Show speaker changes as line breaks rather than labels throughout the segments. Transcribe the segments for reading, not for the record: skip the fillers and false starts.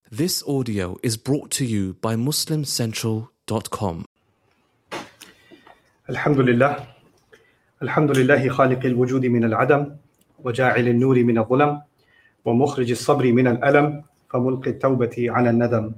This audio is brought to you by MuslimCentral.com.
الحمد لله خالق الوجود من العدم وجاعل النور من الظلم ومخرج الصبر من الألم فملقي التوبة على الندم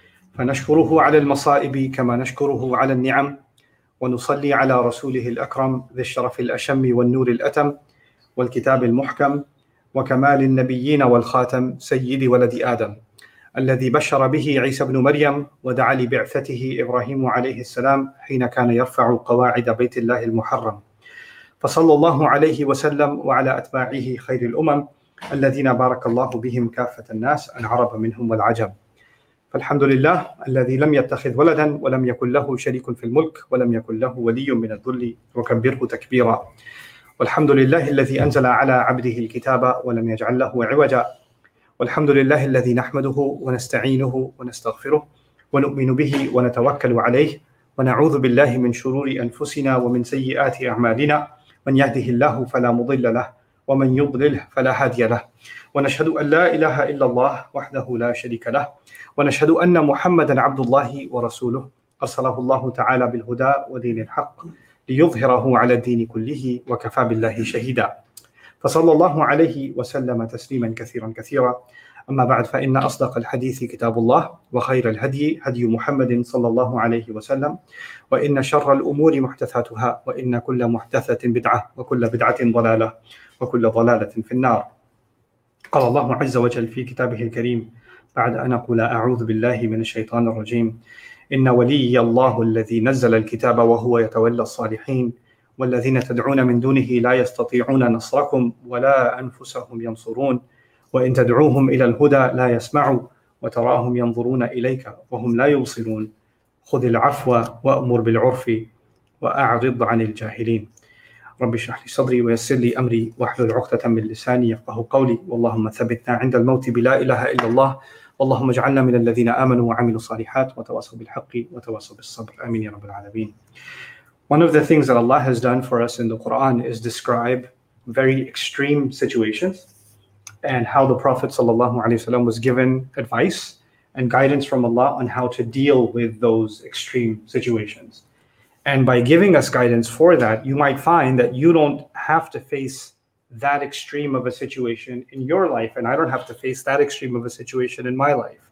فنشكره على المصائب كما نشكره على النعم ونصلي على رسوله الأكرم ذي الشرف الأشم والنور الأتم والكتاب المحكم وكمال النبيين والخاتم سيد ولد آدم الذي بشر به عيسى بن مريم ودعا لبعثته إبراهيم عليه السلام حين كان يرفع قواعد بيت الله المحرم فصلى الله عليه وسلم وعلى أتباعه خير الأمم الذين بارك الله بهم كافة الناس العرب منهم والعجم فالحمد لله الذي لم يتخذ ولدا ولم يكن له شريك في الملك ولم يكن له ولي من الذل وكبره تكبيرا والحمد لله الذي أنزل على عبده الكتاب ولم يجعل له عوجا والحمد لله الذي نحمده ونستعينه ونستغفره ونؤمن به ونتوكل عليه ونعوذ بالله من شرور أنفسنا ومن سيئات أعمالنا من يهده الله فلا مضل له ومن يضلله فلا هادي له ونشهد أن لا إله إلا الله وحده لا شريك له ونشهد أن محمدا عبد الله ورسوله أرسله الله تعالى بالهدى ودين الحق ليظهره على الدين كله وكفى بالله شهيدا فصلى الله عليه وسلم تسليما كثيرا أما بعد فإن أصدق الحديث كتاب الله وخير الهدي هدي محمد صلى الله عليه وسلم وإن شر الأمور محدثاتها وإن كل محدثة بدعة وكل بدعة ضلالة وكل ضلالة في النار. قال الله عز وجل في كتابه الكريم بعد أن أقول أعوذ بالله من الشيطان الرجيم إن ولي الله الذي نزل الكتاب وهو يتولى الصالحين والذين تدعون من دونه لا يستطيعون نصركم ولا أنفسهم ينصرون وإن تدعوهم إلى الهدى لا يسمعوا وتراهم ينظرون إليك وهم لا يبصرون خذ العفو وأمر بالعرف وأعرض عن الجاهلين. رب اشرح لي صدري ويسر لي أمري واحلل عقدة من لساني يفقهوا قولي واللهم ثبتنا عند الموت بلا إله إلا الله اللهم اجعلنا من الذين آمنوا وعملوا الصالحات وتواصوا بالحق وتواصوا بالصبر آمين يا رب العالمين. One of the things that Allah has done for us in the Quran is describe very extreme situations and how the Prophet ﷺ was given advice and guidance from Allah on how to deal with those extreme situations. And by giving us guidance for that, you might find that you don't have to face that extreme of a situation in your life, and I don't have to face that extreme of a situation in my life.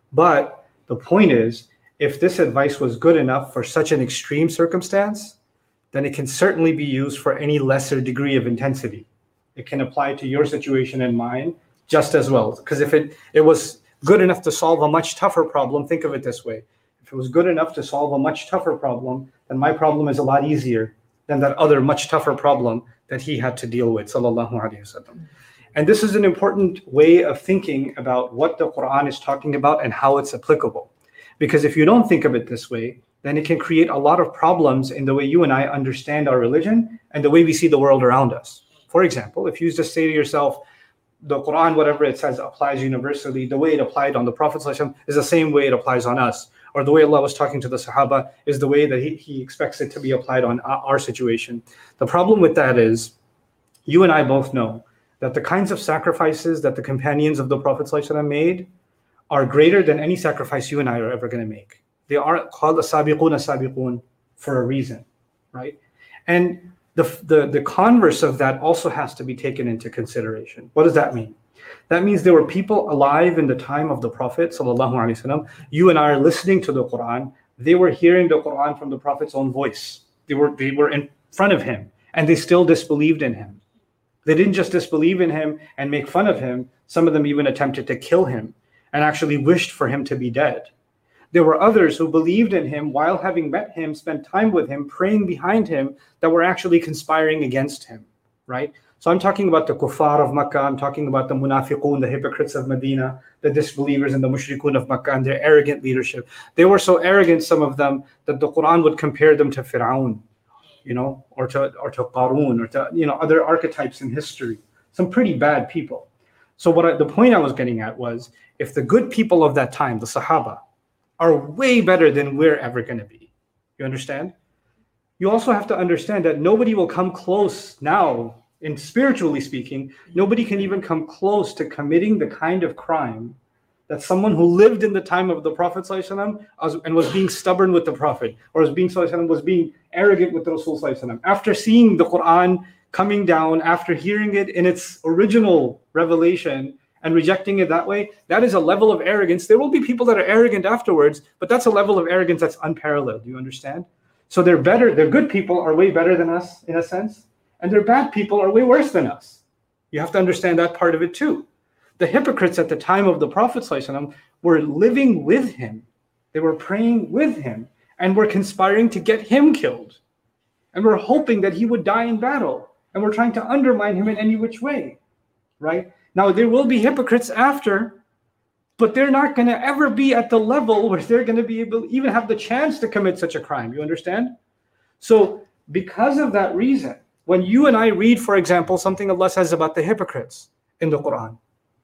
But the point is, if this advice was good enough for such an extreme circumstance, then it can certainly be used for any lesser degree of intensity. It can apply to your situation and mine just as well. Because if it was good enough to solve a much tougher problem, think of it this way. If it was good enough to solve a much tougher problem, then my problem is a lot easier than that other much tougher problem that he had to deal with, sallallahu alaihi wasallam. And this is an important way of thinking about what the Quran is talking about and how it's applicable. Because if you don't think of it this way, then it can create a lot of problems in the way you and I understand our religion and the way we see the world around us. For example, if you just say to yourself, the Quran, whatever it says, applies universally, the way it applied on the Prophet ﷺ is the same way it applies on us. Or the way Allah was talking to the Sahaba is the way that he expects it to be applied on our situation. The problem with that is, you and I both know that the kinds of sacrifices that the companions of the Prophet ﷺ made are greater than any sacrifice you and I are ever going to make. They are called sabiqun for a reason, right? And the converse of that also has to be taken into consideration. What does that mean? That means there were people alive in the time of the Prophet ﷺ. You and I are listening to the Quran. They were hearing the Quran from the Prophet's own voice. They were in front of him, and they still disbelieved in him. They didn't just disbelieve in him and make fun of him. Some of them even attempted to kill him and actually wished for him to be dead. There were others who believed in him while having met him, spent time with him, praying behind him, that were actually conspiring against him, right? So I'm talking about the kuffar of Makkah, I'm talking about the munafiqun, the hypocrites of Medina, the disbelievers and the mushrikun of Makkah and their arrogant leadership. They were so arrogant, some of them, that the Quran would compare them to Fir'aun, or to Qarun, or to other archetypes in history. Some pretty bad people. So the point I was getting at was, if the good people of that time, the Sahaba, are way better than we're ever going to be. You understand? You also have to understand that nobody will come close now, in spiritually speaking, nobody can even come close to committing the kind of crime that someone who lived in the time of the Prophet ﷺ and was being stubborn with the Prophet, or was being arrogant with the Rasul ﷺ, after seeing the Quran coming down, after hearing it in its original revelation and rejecting it that way, that is a level of arrogance. There will be people that are arrogant afterwards, but that's a level of arrogance that's unparalleled. Do you understand? So they're better. Their good people are way better than us in a sense, and their bad people are way worse than us. You have to understand that part of it too. The hypocrites at the time of the Prophet ﷺ were living with him. They were praying with him and were conspiring to get him killed. And were hoping that he would die in battle. And were trying to undermine him in any which way. Right? Now, there will be hypocrites after, but they're not going to ever be at the level where they're going to be able to even have the chance to commit such a crime. You understand? So, because of that reason, when you and I read, for example, something Allah says about the hypocrites in the Quran,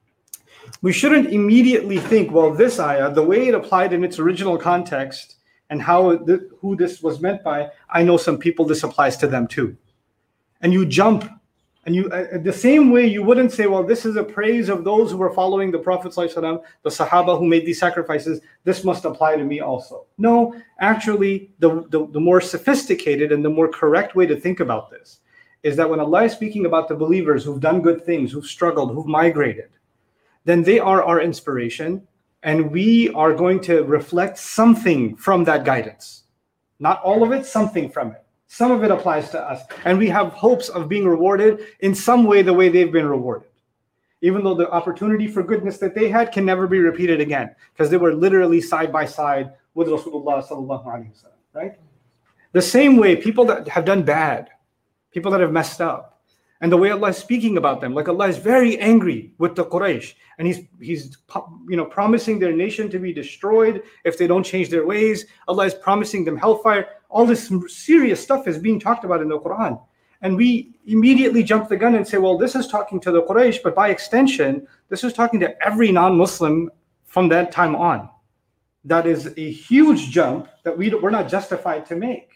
we shouldn't immediately think, well, this ayah, the way it applied in its original context and who this was meant by, I know some people this applies to them too. And you jump, and you the same way you wouldn't say, well, this is a praise of those who were following the Prophet ﷺ, the Sahaba who made these sacrifices, this must apply to me also. No, actually, the more sophisticated and the more correct way to think about this is that when Allah is speaking about the believers who've done good things, who've struggled, who've migrated, then they are our inspiration, and we are going to reflect something from that guidance. Not all of it, something from it. Some of it applies to us, and we have hopes of being rewarded in some way the way they've been rewarded. Even though the opportunity for goodness that they had can never be repeated again, because they were literally side by side with Rasulullah sallallahu alaihi wasallam, right? The same way people that have done bad, people that have messed up, and the way Allah is speaking about them, like Allah is very angry with the Quraysh, and He's promising their nation to be destroyed if they don't change their ways. Allah is promising them hellfire. All this serious stuff is being talked about in the Quran, and we immediately jump the gun and say, well, this is talking to the Quraysh, but by extension, this is talking to every non-Muslim from that time on. That is a huge jump that we're not justified to make.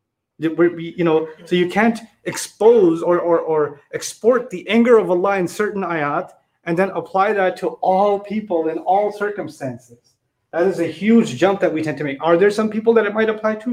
So you can't expose or export the anger of Allah in certain ayat and then apply that to all people in all circumstances. That is a huge jump that we tend to make. Are there some people that it might apply to?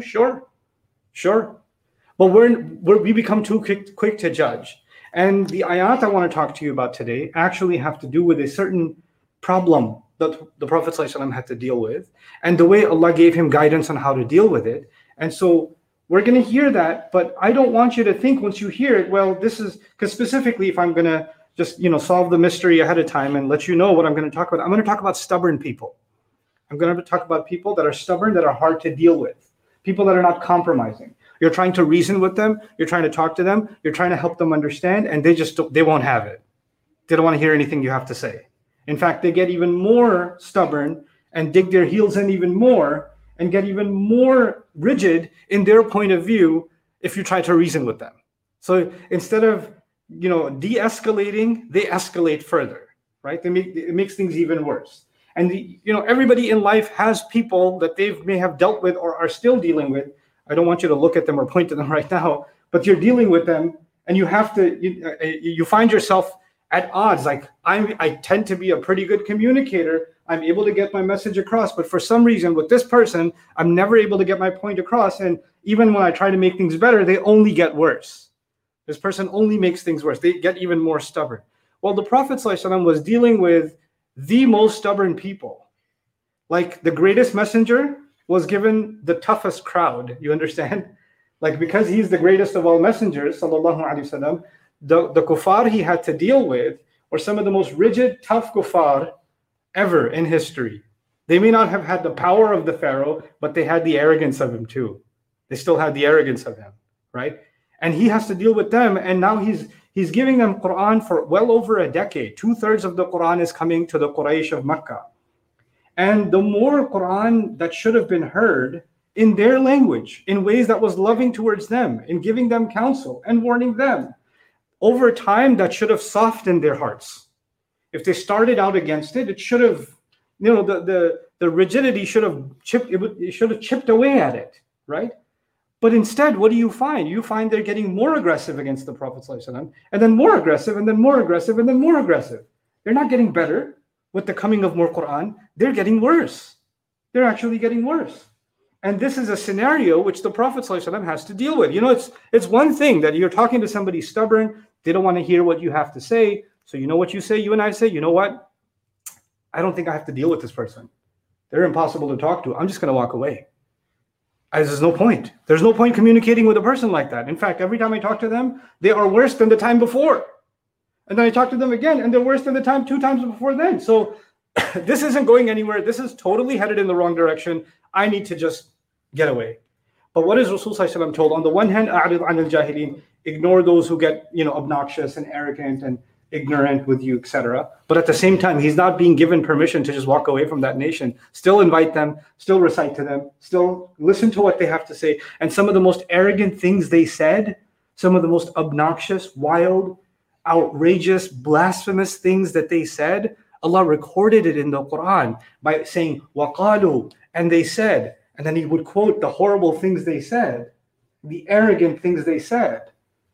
Sure. But we become too quick to judge. And the ayat I want to talk to you about today actually have to do with a certain problem that the Prophet ﷺ had to deal with, and the way Allah gave him guidance on how to deal with it. And so we're going to hear that, but I don't want you to think once you hear it, well, this is, because specifically if I'm going to just, solve the mystery ahead of time and let you know what I'm going to talk about, I'm going to talk about stubborn people. I'm going to talk about people that are stubborn, that are hard to deal with, people that are not compromising. You're trying to reason with them, you're trying to talk to them, you're trying to help them understand, and they won't have it. They don't want to hear anything you have to say. In fact, they get even more stubborn and dig their heels in even more and get even more rigid in their point of view if you try to reason with them. So instead of de-escalating, they escalate further, right? It makes things even worse. And everybody in life has people that they may have dealt with or are still dealing with. I don't want you to look at them or point to them right now, but you're dealing with them, and you have to. You find yourself at odds. Like I tend to be a pretty good communicator. I'm able to get my message across, but for some reason with this person, I'm never able to get my point across. And even when I try to make things better, they only get worse. This person only makes things worse. They get even more stubborn. Well, the Prophet ﷺ was dealing with the most stubborn people. Like the greatest messenger was given the toughest crowd. You understand? Like because he's the greatest of all messengers, sallallahu alaihi wasallam, the kuffar he had to deal with were some of the most rigid, tough kuffar ever in history. They may not have had the power of the Pharaoh, but they had the arrogance of him too. They still had the arrogance of him, right? And he has to deal with them. And now he's giving them Quran for well over a decade. 2/3 of the Quran is coming to the Quraysh of Mecca. And the more Quran that should have been heard in their language, in ways that was loving towards them, in giving them counsel and warning them, over time that should have softened their hearts. If they started out against it, it should have, the rigidity should have chipped away at it, right? But instead, what do you find? You find they're getting more aggressive against the Prophet ﷺ, and then more aggressive, and then more aggressive, and then more aggressive. They're not getting better. with the coming of more Quran, they're getting worse. They're actually getting worse. And this is a scenario which the Prophet ﷺ has to deal with. It's one thing that you're talking to somebody stubborn, they don't want to hear what you have to say. So you know what you say, you and I say, you know what? I don't think I have to deal with this person. They're impossible to talk to. I'm just going to walk away. There's no point. There's no point communicating with a person like that. In fact, every time I talk to them, they are worse than the time before. And then I talk to them again, and they're worse than the time 2 times before then. So this isn't going anywhere. This is totally headed in the wrong direction. I need to just get away. But what is Rasul Sallallahu Alaihi Wasallam told? On the one hand, أَعْرِضْ عَنِ الْجَاهِلِينَ, ignore those who get obnoxious and arrogant and ignorant with you, etc. But at the same time, he's not being given permission to just walk away from that nation. Still invite them, still recite to them, still listen to what they have to say. And some of the most arrogant things they said, some of the most obnoxious, wild, outrageous, blasphemous things that they said, Allah recorded it in the Quran by saying, وَقَالُوا, and they said, and then he would quote the horrible things they said, the arrogant things they said,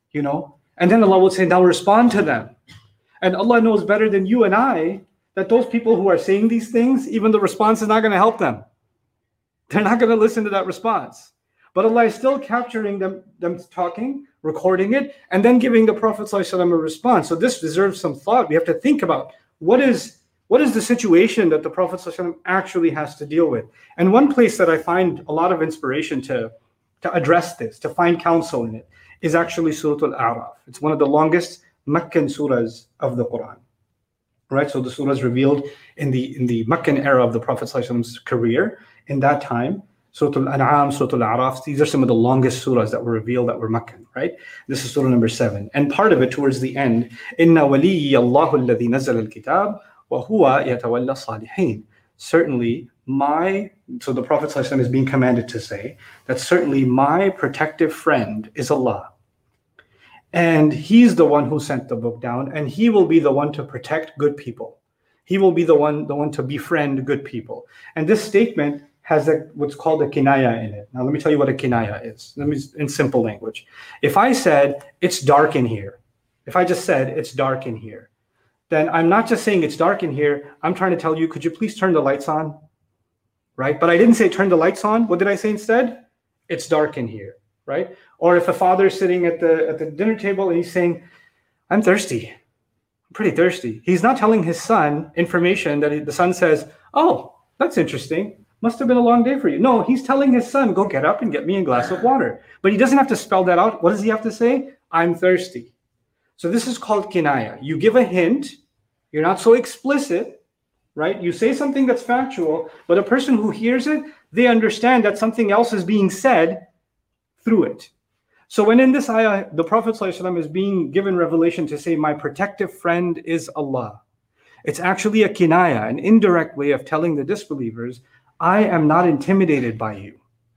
and then Allah would say, now respond to them. And Allah knows better than you and I that those people who are saying these things, even the response is not going to help them. They're not going to listen to that response. But Allah is still capturing them talking, recording it, and then giving the Prophet ﷺ a response. So this deserves some thought. We have to think about what is the situation that the Prophet ﷺ actually has to deal with. And one place that I find a lot of inspiration to address this, to find counsel in it, is actually Surah Al-A'raf. It's one of the longest Meccan surahs of the Quran. Right? So the surah is revealed in the Meccan era of the Prophet ﷺ's career. In that time, Surah Al-An'am, Surah Al-A'raf, these are some of the longest surahs that were revealed that were Meccan, right? This is surah number 7. And part of it towards the end, Inna waliyya Allahu alladhi nazzala al-kitab wa huwa yatawalla salihin. Certainly, so the Prophet ﷺ is being commanded to say that certainly my protective friend is Allah. And he's the one who sent the book down, and he will be the one to protect good people. He will be the one to befriend good people. And this statement has what's called a kinaya in it. Now, let me tell you what a kinaya is. In simple language. If I said, it's dark in here, if I just said, it's dark in here, then I'm not just saying it's dark in here, I'm trying to tell you, could you please turn the lights on? Right? But I didn't say turn the lights on. What did I say instead? It's dark in here, right? Or if a father is sitting at the dinner table and he's saying, I'm thirsty, I'm pretty thirsty. He's not telling his son information that the son says, oh, that's interesting. Must have been a long day for you. No, he's telling his son, go get up and get me a glass of water. But he doesn't have to spell that out. What does he have to say? I'm thirsty. So this is called kinaya. You give a hint. You're not so explicit, right? You say something that's factual, but a person who hears it, they understand that something else is being said through it. So when in this ayah, the Prophet ﷺ is being given revelation to say, my protective friend is Allah. It's actually a kinaya, an indirect way of telling the disbelievers, I am not intimidated by you.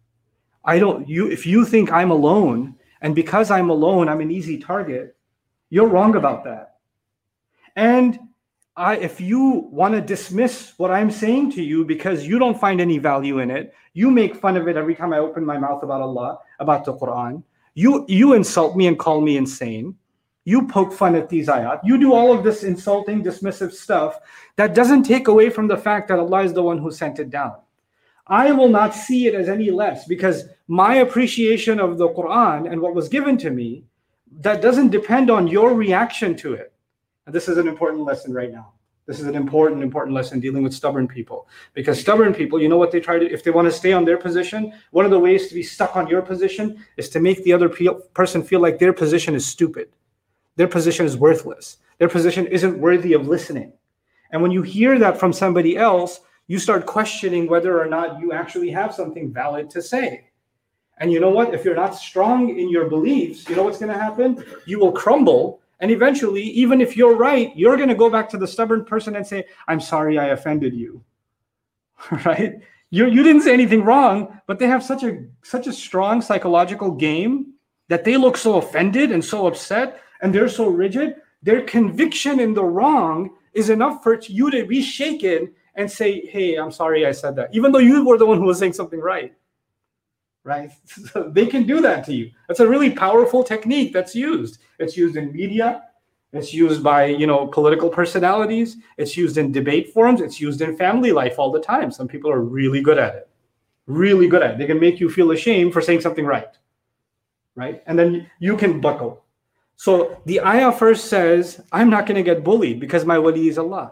If you think I'm alone, and because I'm alone, I'm an easy target, you're wrong about that. And if you want to dismiss what I'm saying to you because you don't find any value in it, you make fun of it every time I open my mouth about Allah, about the Quran, you insult me and call me insane, you poke fun at these ayat, you do all of this insulting, dismissive stuff, that doesn't take away from the fact that Allah is the one who sent it down. I will not see it as any less because my appreciation of the Quran and what was given to me, that doesn't depend on your reaction to it. And this is an important lesson right now. This is an important lesson dealing with stubborn people. Because stubborn people, you know what they try to, if they want to stay on their position, one of the ways to be stuck on your position is to make the other person feel like their position is stupid. Their position is worthless. Their position isn't worthy of listening. And when you hear that from somebody else, you start questioning whether or not you actually have something valid to say. And you know what? If you're not strong in your beliefs, you know what's going to happen? You will crumble. And eventually, even if you're right, you're going to go back to the stubborn person and say, I'm sorry I offended you. Right? You didn't say anything wrong, but they have such a strong psychological game that they look so offended and so upset, and they're so rigid. Their conviction in the wrong is enough for you to be shaken and say, hey, I'm sorry I said that, even though you were the one who was saying something right. Right? So they can do that to you. That's a really powerful technique that's used. It's used in media. It's used by, political personalities. It's used in debate forums. It's used in family life all the time. Some people are really good at it. Really good at it. They can make you feel ashamed for saying something right? And then you can buckle. So the ayah first says, I'm not going to get bullied because my wali is Allah.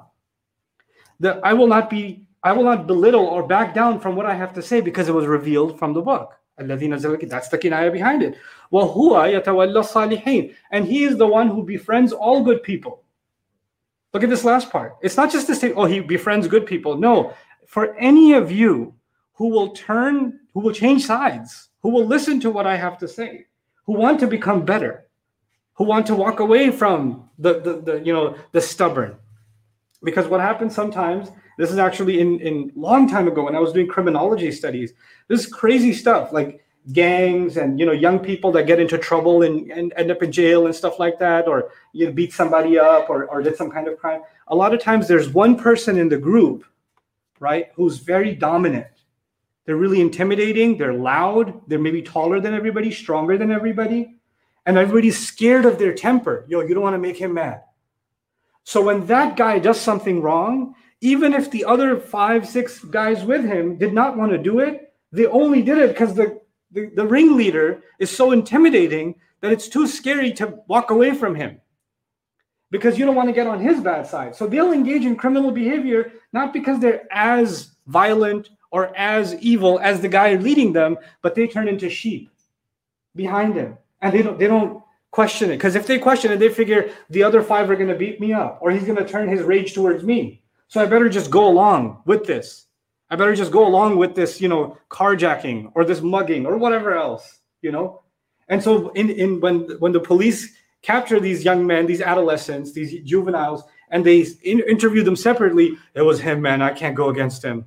I will not belittle or back down from what I have to say because it was revealed from the book. That's the kinaya behind it. وَهُوَ يَتَوَلَّى الصَّالِحِينَ. And he is the one who befriends all good people. Look at this last part. It's not just to say, he befriends good people. No, for any of you who will change sides, who will listen to what I have to say, who want to become better, who want to walk away from the stubborn. Because what happens sometimes, this is actually in long time ago when I was doing criminology studies, this is crazy stuff like gangs and young people that get into trouble and end up in jail and stuff like that, or beat somebody up or did some kind of crime. A lot of times there's one person in the group, right, who's very dominant. They're really intimidating, they're loud, they're maybe taller than everybody, stronger than everybody, and everybody's scared of their temper. You don't want to make him mad. So when that guy does something wrong, even if the other 5-6 guys with him did not want to do it, they only did it because the ringleader is so intimidating that it's too scary to walk away from him because you don't want to get on his bad side. So they'll engage in criminal behavior, not because they're as violent or as evil as the guy leading them, but they turn into sheep behind him. And they don't question it, because if they question it, they figure the other 5 are going to beat me up, or he's going to turn his rage towards me. So I better just go along with this. I better just go along with this, carjacking or this mugging or whatever else, And so when the police capture these young men, these adolescents, these juveniles, and they interview them separately, it was him, man. I can't go against him.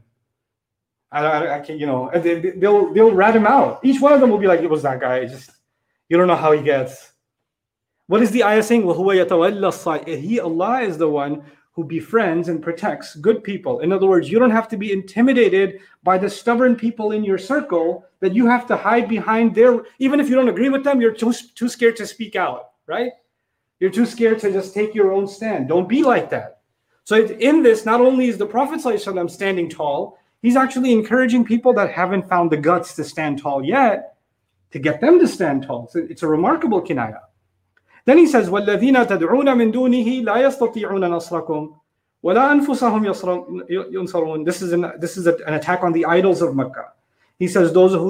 I can't, and they'll rat him out. Each one of them will be like, it was that guy. You don't know how he gets. What is the ayah saying? وَهُوَ يَتَوَلَّى الصَّالِحِينَ. He, Allah, is the one who befriends and protects good people. In other words, you don't have to be intimidated by the stubborn people in your circle that you have to hide behind their, even if you don't agree with them, you're too scared to speak out, right? You're too scared to just take your own stand. Don't be like that. So in this, not only is the Prophet ﷺ standing tall, he's actually encouraging people that haven't found the guts to stand tall yet, to get them to stand tall. So it's a remarkable kinaya. Then he says, وَالَّذِينَ تَدْعُونَ مِن دُونِهِ لَا يَسْتَطِيعُونَ نَصْرَكُمْ وَلَا أَنفُسَهُمْ يُنصَرُونَ. This is an attack on the idols of Mecca. He says, those of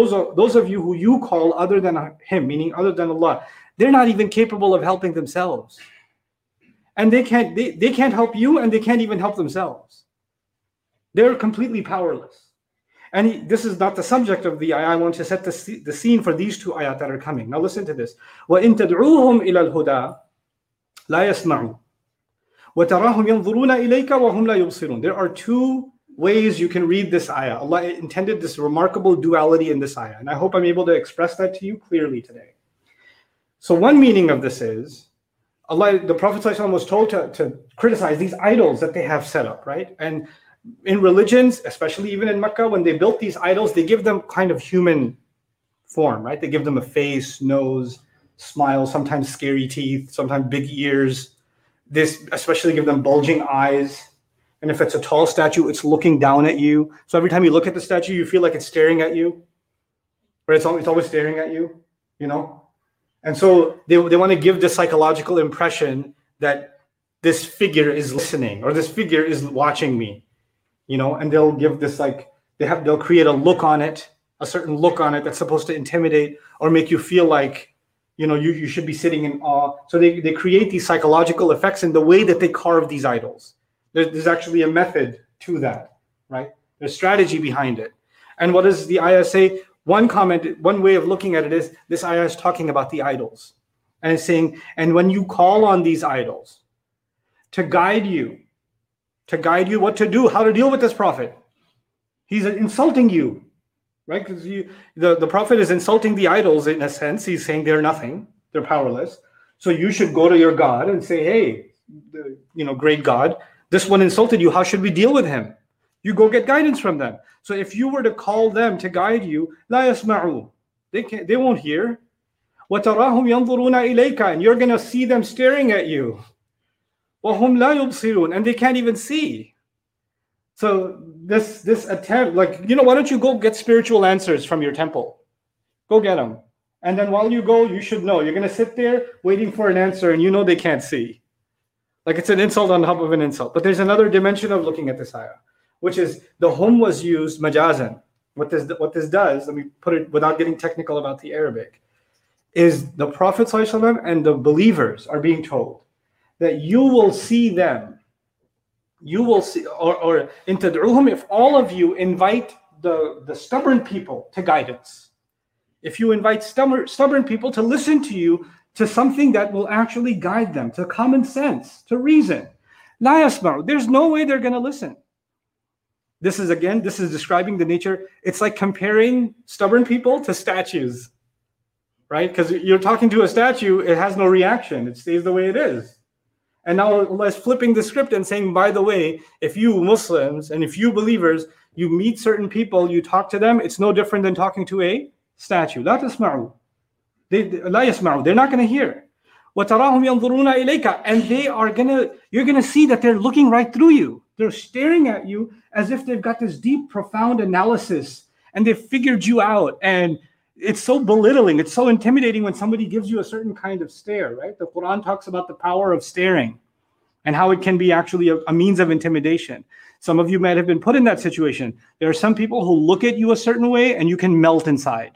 you who you call other than him, meaning other than Allah, they're not even capable of helping themselves. And they can't help you, and they can't even help themselves. They're completely powerless. And this is not the subject of the ayah. I want to set the scene for these 2 ayat that are coming. Now listen to this. وَإِن تَدْعُوهُمْ إِلَى الْهُدَى لَا يَسْمَعُونَ وَتَرَاهُمْ يَنْظُرُونَ إِلَيْكَ وَهُمْ لَا يُبْصِرُونَ. There are 2 ways you can read this ayah. Allah intended this remarkable duality in this ayah. And I hope I'm able to express that to you clearly today. So one meaning of this is, the Prophet ﷺ was told to criticize these idols that they have set up, right? And in religions, especially even in Mecca, when they built these idols, they give them kind of human form, right? They give them a face, nose, smile, sometimes scary teeth, sometimes big ears. This especially give them bulging eyes. And if it's a tall statue, it's looking down at you. So every time you look at the statue, you feel like it's staring at you. Or it's always staring at you, And so they want to give this psychological impression that this figure is listening, or this figure is watching me. And they'll give this they'll create a look on it, a certain look on it that's supposed to intimidate or make you feel like, you should be sitting in awe. So they create these psychological effects in the way that they carve these idols. There's actually a method to that, right? There's strategy behind it. And what does the ayah say? One way of looking at it is, this ayah is talking about the idols. And it's saying, and when you call on these idols to guide you what to do, how to deal with this prophet. He's insulting you, right? Because the prophet is insulting the idols in a sense. He's saying they're nothing, they're powerless. So you should go to your God and say, hey, great God, this one insulted you. How should we deal with him? You go get guidance from them. So if you were to call them to guide you, la yasma'u, they won't hear. وَتَرَاهُمْ يَنْظُرُونَ إِلَيْكَ, and you're going to see them staring at you. وَهُمْ لَا يُبْصِرُونَ, and they can't even see. So this attempt, like, why don't you go get spiritual answers from your temple? Go get them. And then while you go, you should know. You're going to sit there waiting for an answer, and they can't see. Like, it's an insult on top of an insult. But there's another dimension of looking at this ayah, which is the hum was used majazan. What this does, let me put it without getting technical about the Arabic, is the Prophet ﷺ and the believers are being told that you will see them. You will see, or in tad'uhum, if all of you invite the stubborn people to guidance, if you invite stubborn people to listen to you, to something that will actually guide them, to common sense, to reason, la yasma'u, there's no way they're going to listen. This is describing the nature. It's like comparing stubborn people to statues, right? Because you're talking to a statue, it has no reaction. It stays the way it is. And now Allah is flipping the script and saying, by the way, if you Muslims and if you believers, you meet certain people, you talk to them, it's no different than talking to a statue. La tasma'u. La yasma'u. They're not going to hear. وَتَرَاهُمْ يَنْظُرُونَ إِلَيْكَ, and you're going to see that they're looking right through you. They're staring at you as if they've got this deep, profound analysis and they've figured you out. And it's so belittling. It's so intimidating when somebody gives you a certain kind of stare, right? The Quran talks about the power of staring and how it can be actually a means of intimidation. Some of you might have been put in that situation. There are some people who look at you a certain way and you can melt inside.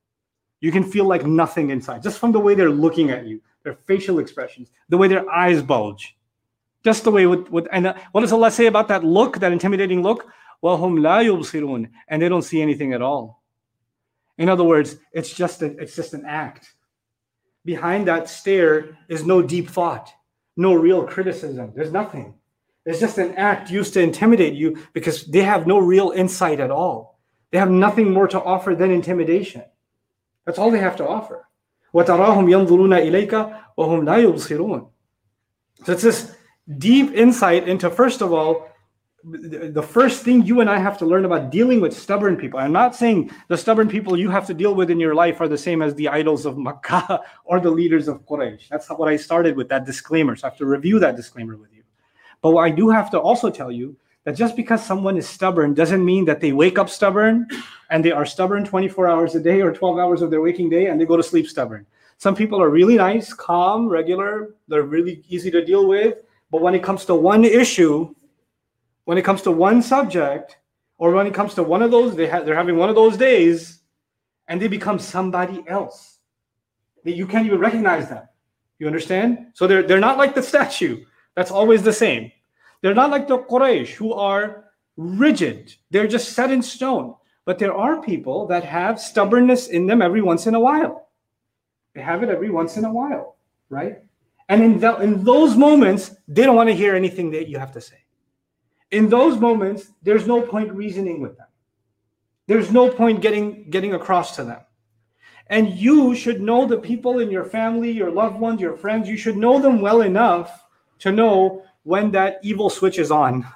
You can feel like nothing inside just from the way they're looking at you, their facial expressions, the way their eyes bulge. Just the way and what does Allah say about that look, that intimidating look? وَهُمْ لَا يُبْصِرُونَ, and they don't see anything at all. In other words, it's just an act. Behind that stare is no deep thought, no real criticism. There's nothing. It's just an act used to intimidate you because they have no real insight at all. They have nothing more to offer than intimidation. That's all they have to offer. وَتَرَاهُمْ يَنْظُرُونَ إِلَيْكَ وَهُمْ لَا يُبْصِرُونَ. So it's this deep insight into, first of all, the first thing you and I have to learn about dealing with stubborn people. I'm not saying the stubborn people you have to deal with in your life are the same as the idols of Makkah or the leaders of Quraysh. That's what I started with, that disclaimer. So I have to review that disclaimer with you. But what I do have to also tell you that just because someone is stubborn doesn't mean that they wake up stubborn and they are stubborn 24 hours a day or 12 hours of their waking day and they go to sleep stubborn. Some people are really nice, calm, regular. They're really easy to deal with. But when it comes to one issue, when it comes to one subject, or when it comes to one of those, they're having one of those days, and they become somebody else. You can't even recognize them. You understand? So they're not like the statue. That's always the same. They're not like the Quraysh, who are rigid. They're just set in stone. But there are people that have stubbornness in them every once in a while. They have it every once in a while, right? And in those moments, they don't want to hear anything that you have to say. In those moments, there's no point reasoning with them. There's no point getting across to them. And you should know the people in your family, your loved ones, your friends. You should know them well enough to know when that evil switch is on.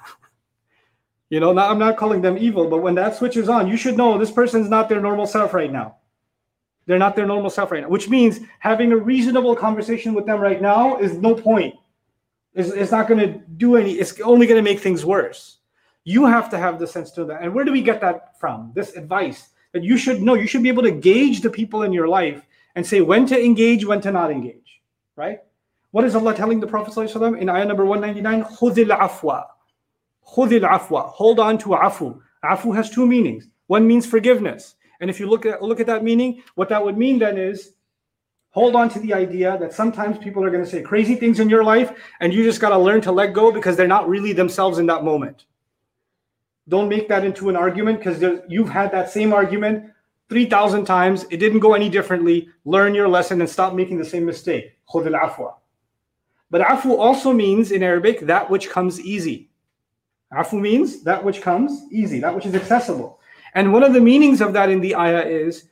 I'm not calling them evil, but when that switch is on, you should know this person's not their normal self right now. They're not their normal self right now, which means having a reasonable conversation with them right now is no point. It's not going to do it's only going to make things worse. You have to have the sense to that. And where do we get that from? This advice that you should know. You should be able to gauge the people in your life and say when to engage, when to not engage, right? What is Allah telling the Prophet ﷺ in ayah number 199? خُذِ الْعَفْوَ. خُذِ الْعَفْوَ. Hold on to afu. Afu has two meanings. One means forgiveness. And if you look at that meaning, what that would mean then is hold on to the idea that sometimes people are going to say crazy things in your life and you just got to learn to let go because they're not really themselves in that moment. Don't make that into an argument because you've had that same argument 3,000 times. It didn't go any differently. Learn your lesson and stop making the same mistake. خُذِ الْعَفْوَ. But afu also means in Arabic that which comes easy. Afu means that which comes easy, that which is accessible. And one of the meanings of that in the ayah is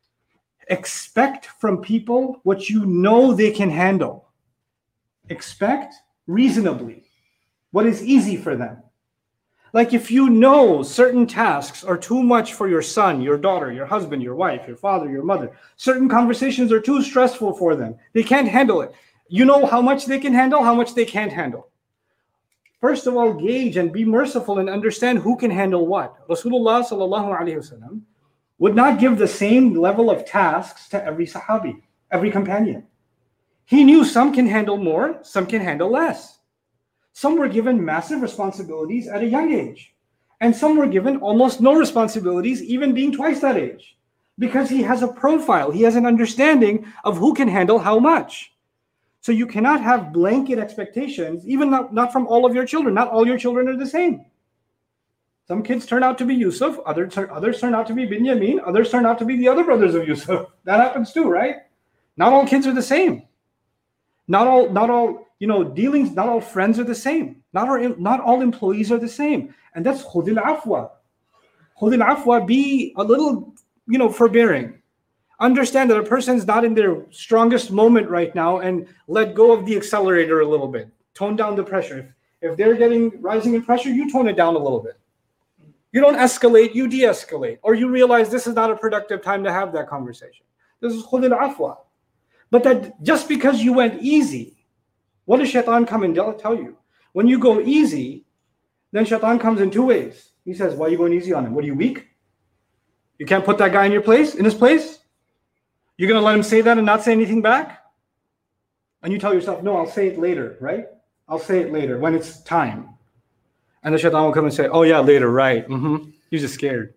expect from people what you know they can handle. Expect reasonably what is easy for them. Like if you know certain tasks are too much for your son, your daughter, your husband, your wife, your father, your mother, certain conversations are too stressful for them. They can't handle it. You know how much they can handle, how much they can't handle. First of all, gauge and be merciful and understand who can handle what. Rasulullah sallallahu alaihi wasallam would not give the same level of tasks to every sahabi, every companion. He knew some can handle more, some can handle less. Some were given massive responsibilities at a young age, and some were given almost no responsibilities, even being twice that age, because he has a profile, he has an understanding of who can handle how much. So you cannot have blanket expectations, even not from all of your children. Not all your children are the same. Some kids turn out to be Yusuf, others turn out to be Binyamin, others turn out to be the other brothers of Yusuf. That happens too, right? Not all kids are the same. Not all dealings, not all friends are the same. Not all employees are the same. And that's khudil afwa. Khudil afwa, be a little, forbearing. Understand that a person's not in their strongest moment right now, and let go of the accelerator a little bit. Tone down the pressure. If they're rising in pressure, you tone it down a little bit. You don't escalate, you de-escalate. Or you realize this is not a productive time to have that conversation. This is khudil afwa. But that just because you went easy, what does shaitan come and tell you? When you go easy, then shaitan comes in two ways. He says, why are you going easy on him? What, are you weak? You can't put that guy in his place? You're going to let him say that and not say anything back? And you tell yourself, no, I'll say it later, right? I'll say it later when it's time. And the shaitan will come and say, oh yeah, later, right. You're just scared.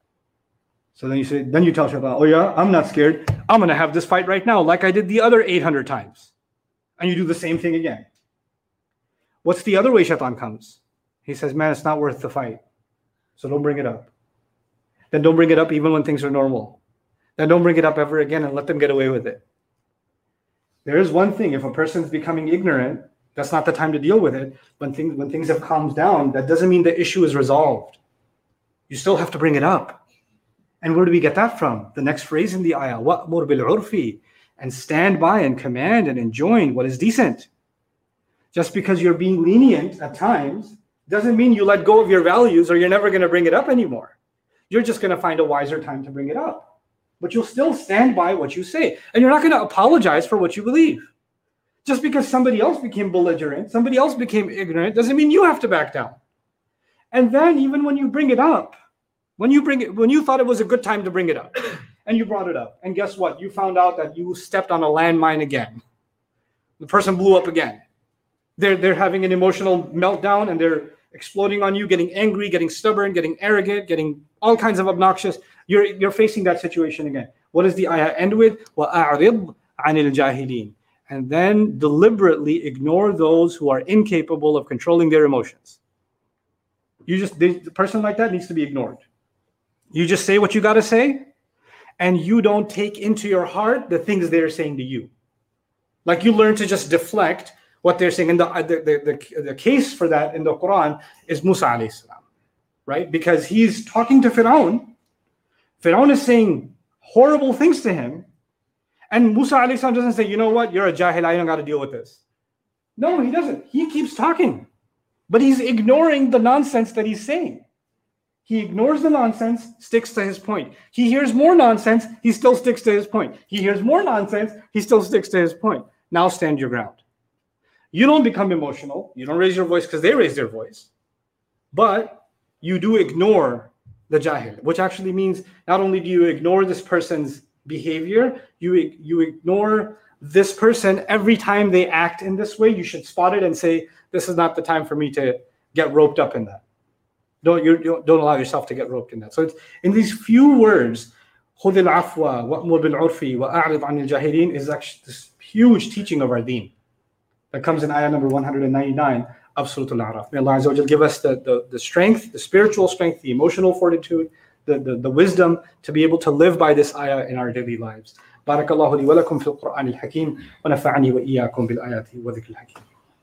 So then you tell shaitan, oh yeah, I'm not scared. I'm going to have this fight right now like I did the other 800 times. And you do the same thing again. What's the other way shaitan comes? He says, man, it's not worth the fight. So don't bring it up. Then don't bring it up even when things are normal. Then don't bring it up ever again and let them get away with it. There is one thing, if a person's becoming ignorant, that's not the time to deal with it. When things have calmed down, that doesn't mean the issue is resolved. You still have to bring it up. And where do we get that from? The next phrase in the ayah, وَأْمُرْ بِالْعُرْفِ, and stand by and command and enjoin what is decent. Just because you're being lenient at times doesn't mean you let go of your values or you're never going to bring it up anymore. You're just going to find a wiser time to bring it up. But you'll still stand by what you say. And you're not going to apologize for what you believe. Just because somebody else became belligerent, somebody else became ignorant, doesn't mean you have to back down. And then even when you bring it up, when you thought it was a good time to bring it up, and you brought it up, and guess what? You found out that you stepped on a landmine again. The person blew up again. They're having an emotional meltdown, and they're exploding on you, getting angry, getting stubborn, getting arrogant, getting all kinds of obnoxious. You're facing that situation again. What does the ayah end with? وَأَعْرِضْ عَنِ الْجَاهِلِينَ. And then deliberately ignore those who are incapable of controlling their emotions. The person like that needs to be ignored. You just say what you got to say, and you don't take into your heart the things they're saying to you. Like you learn to just deflect what they're saying. And the case for that in the Quran is Musa alayhi salam, right? Because he's talking to Fir'aun. Fir'aun is saying horrible things to him. And Musa alayhi salam doesn't say, you know what, you're a jahil, I don't got to deal with this. No, he doesn't. He keeps talking. But he's ignoring the nonsense that he's saying. He ignores the nonsense, sticks to his point. He hears more nonsense, he still sticks to his point. He hears more nonsense, he still sticks to his point. Now stand your ground. You don't become emotional. You don't raise your voice because they raise their voice. But you do ignore the jahil, which actually means not only do you ignore this person's behavior, you ignore this person every time they act in this way. You should spot it and say, this is not the time for me to get roped up in that. Don't allow yourself to get roped in that. So it's in these few words, خُذِ الْعَفْوَ وَأْمُرْ بِالْعُرْفِ وَأَعْرِضْ عَنِ الْجَاهِلِينَ is actually this huge teaching of our deen that comes in ayah number 199 of Surah Al-A'raf. May Allah Azza wa Jal give us the strength, the spiritual strength, the emotional fortitude, the wisdom to be able to live by this ayah in our daily lives. بارك الله لي ولكم في القرآن الحكيم ونفعني وإياكم بالآيات وذكر الحكيم.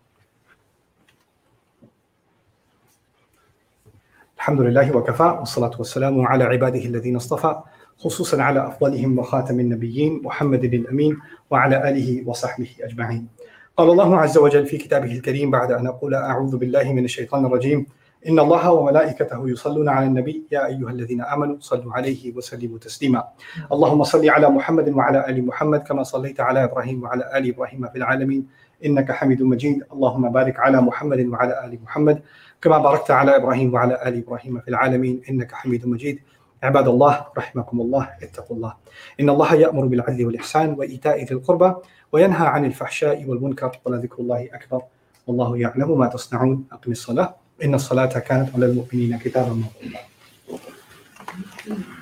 الحمد لله وكفى والصلاة والسلام على عباده الذين اصطفى خصوصا على أفضلهم وخاتم النبيين محمد الأمين وعلى آله وصحبه أجمعين. قال الله عز وجل في كتابه الكريم بعد أن أقول أعوذ بالله من الشيطان الرجيم إن الله وملائكته يصلون على النبي يا أيها الذين آمنوا صلوا عليه وسلموا تسليما. اللهم صل على محمد وعلى آل محمد كما صليت على إبراهيم وعلى آل إبراهيم في العالمين إنك حميد مجيد. اللهم بارك على محمد وعلى آل محمد كما باركت على إبراهيم وعلى آل إبراهيم في العالمين إنك حميد مجيد. عباد الله رحمكم الله، اتقوا الله. إن الله يأمر بالعدل والإحسان وإيتاء ذي القربى وينهى عن الفحشاء والمنكر ولذكر الله أكبر والله يعلم ما تصنعون. أقم الصلاة إن الصلاة كانت على المؤمنين كتابا موقوتا.